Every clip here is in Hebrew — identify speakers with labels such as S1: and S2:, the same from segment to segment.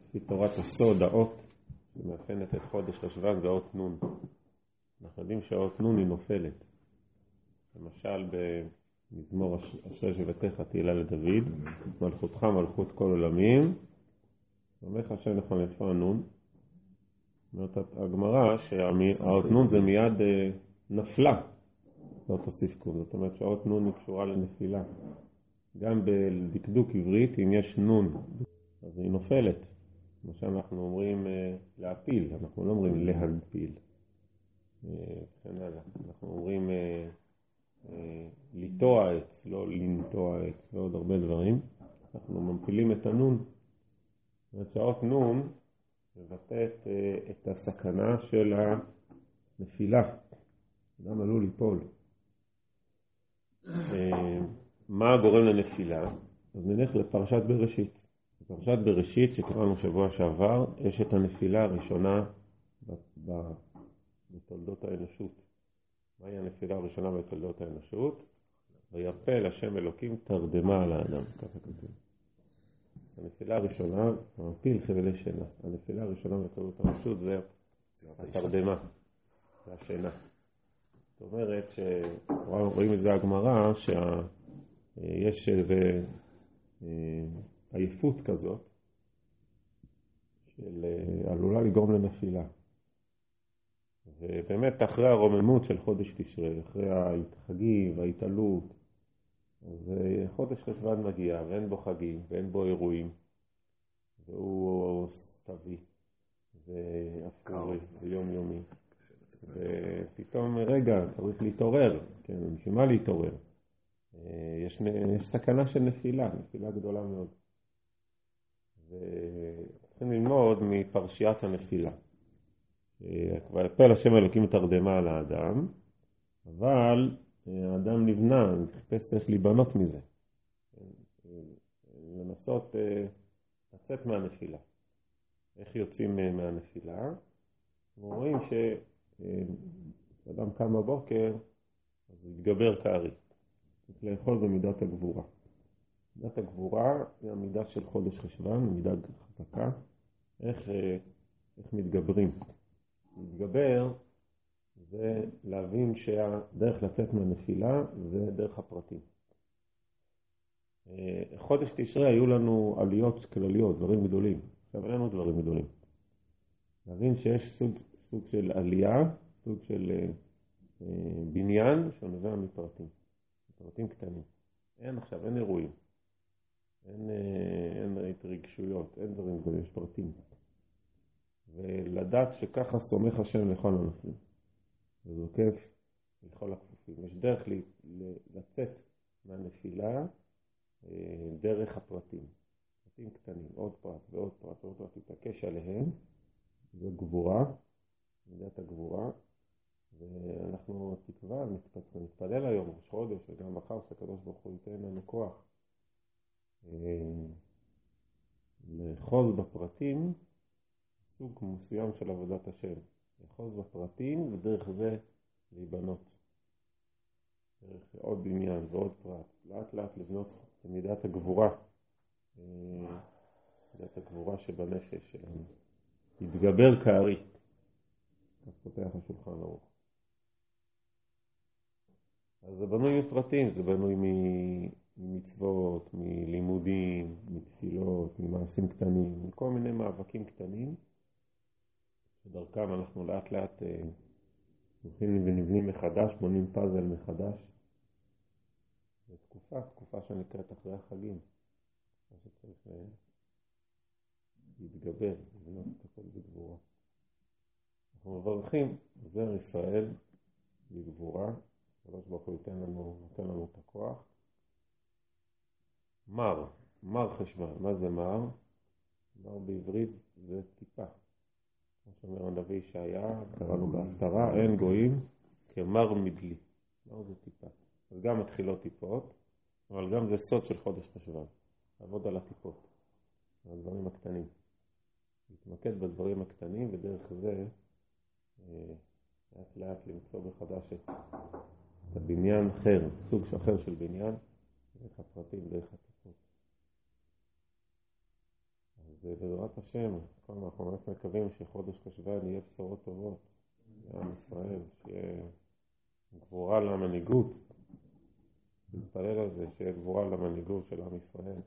S1: לפי תורת הסוד, האות שמאפיינת את חודש חשוון זה אות נון. אנחנו יודעים שהאות נון היא נופלת. למשל במזמור אשרי שבטיך תהילה לדוד, מלכותך מלכות כל עולמים, סומך השם נכון. איפה הנון? אומרת הגמרא שהאות נון זה מיד נפלה, לא תוסיף קום. זאת אומרת שהאות נון היא קשורה לנפילה. גם בדקדוק עברית, אם יש נון, אז היא נופלת. מה שאנחנו אומרים להפיל, אנחנו לא אומרים להפיל. אנחנו אומרים לטוע עץ, לא לנטוע עץ, ועוד הרבה דברים. אנחנו מפילים את הנון. זאת אומרת שהאות נון מבטאת את הסכנה של הנפילה. אדם עלול ליפול. מה גורם לנפילה? אז נלך לפרשת בראשית. בפרשת בראשית שקראנו שבוע שעבר, יש את הנפילה הראשונה בתולדות האנושות. מהי הנפילה הראשונה בתולדות האנושות? ויפל השם אלוקים תרדמה על האדם. ככה כתוב. הנפילה הראשונה, מפיל חבלי שינה. הנפילה הראשונה בתולדות האנושות זה התרדמה, זה השינה. זאת אומרת שרואים את זה הגמרא שיש איזה עייפות כזאת של עלולה לגרום לנפילה. ובאמת אחרי הרוממות של חודש תשרי, אחרי החגים וההתעלות, אז חודש חשוון מגיע ואין בו חגים ואין בו אירועים, והוא סתווי ואפקורי ויום יומי, ופתאום רגע צריך להתעורר, כן, בשביל מה להתעורר? יש סכנה של נפילה גדולה מאוד. וצריכים ללמוד מפרשיית הנפילה. ויפל השם אלוקים תרדמה על האדם, אבל האדם נבנה, חיפש איך להיבנות מזה. לנסות לצאת מהנפילה. איך יוצאים מהנפילה? אנחנו רואים שאדם קם בבוקר, אז יתגבר כארי. צריך לאכול במידת הגבורה. מידת הגבורה היא המידה של חודש חשוון, מידה חזקה. איך מתגברים? להתגבר זה להבין שהדרך לצאת מהנפילה זה דרך הפרטים. חודש תשרי היו לנו עליות כלליות, דברים גדולים. עכשיו אין לנו דברים גדולים. להבין שיש סוג של עלייה, סוג של בניין שנובע מפרטים. פרטים קטנים. אין אירועים. אין התרגשויות, אין דברים גדולים, יש פרטים. ולדעת שככה סומך השם לכל הנופלים. וזוקף לכל הכפופים. יש דרך לצאת מהנפילה דרך הפרטים. פרטים קטנים, עוד פרט ועוד פרט ועוד פרט, להתעקש עליהם. זו גבורה, מידת הגבורה. ואנחנו תקווה, נתפלל היום, ראש חודש, וגם מחר שהקדוש ברוך הוא ייתן לנו כוח לחוז בפרטים, סוג מסוים של עבודת השם. לחוז בפרטים ודרך זה להיבנות. דרך עוד בניין ועוד פרט. לאט לאט לבנות במידת הגבורה. מידת הגבורה שבנפש שלנו. להתגבר כארי. אז פותח השולחן ערוך. אז זה בנוי מפרטים, זה בנוי ממצוות, מלימודים, מתפילות, ממעשים קטנים, מכל מיני מאבקים קטנים, שדרכם אנחנו לאט לאט הולכים ונבנים מחדש, בונים פאזל מחדש. זו תקופה שנקראת אחרי החגים, מה שצריך להתגבר, לבנות את הכל בגבורה. אנחנו מברכים, זר ישראל בגבורה, הקדוש ברוך הוא נותן לנו את הכוח. מר חשוון, מה זה מר? מר בעברית זה טיפה. כמו שאומר הנביא ישעיה, קראנו בהפטרה, אין גויים כמר מדלי. מר זה טיפה. אז גם מתחילות טיפות, אבל גם זה סוד של חודש חשוון. לעבוד על הטיפות, על הדברים הקטנים. להתמקד בדברים הקטנים, ודרך זה לאט לאט למצוא מחדש את הבניין אחר, סוג אחר של בניין, דרך הפרטים, דרך הטיפות. אז בעזרת השם, אנחנו באמת מקווים שחודש חשוון יהיה בשורות טובות לעם ישראל, שיהיה גבורה למנהיגות, נתפלל על זה, שיהיה גבורה למנהיגות של עם ישראל,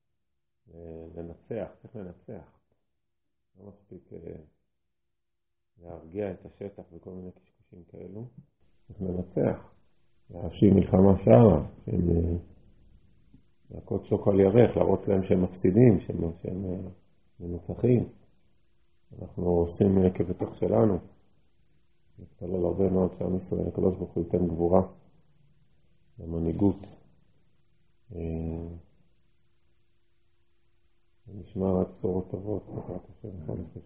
S1: לנצח, צריך לנצח, לא מספיק להרגיע את השטח וכל מיני קשקושים כאלו, צריך לנצח, להשיב מלחמה שערה, שהם להכות שוק על ירך, להראות להם שהם מפסידים, שהם מנצחים. אנחנו עושים כבתוך שלנו, נתפלל הרבה מאוד שעם ישראל, הקדוש ברוך הוא ייתן גבורה למנהיגות. נשמע רק בשורות טובות, בעזרת השם.